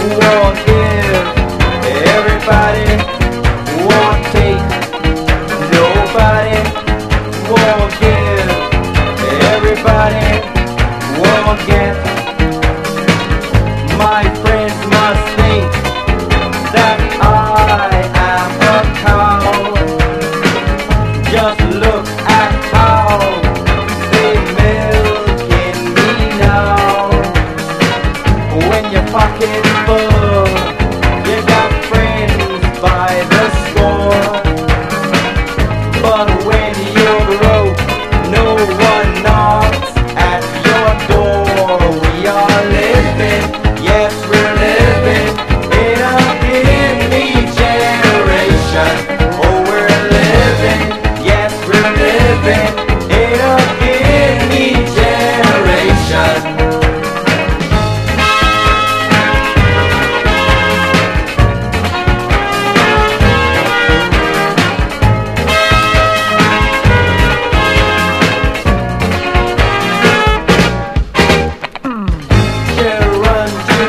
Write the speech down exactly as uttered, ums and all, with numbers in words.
won't give, everybody won't take, nobody won't give, everybody won't get. My friends must think that I am a cow. Just look at how they milking me now. When your pocket's full, you got friends by the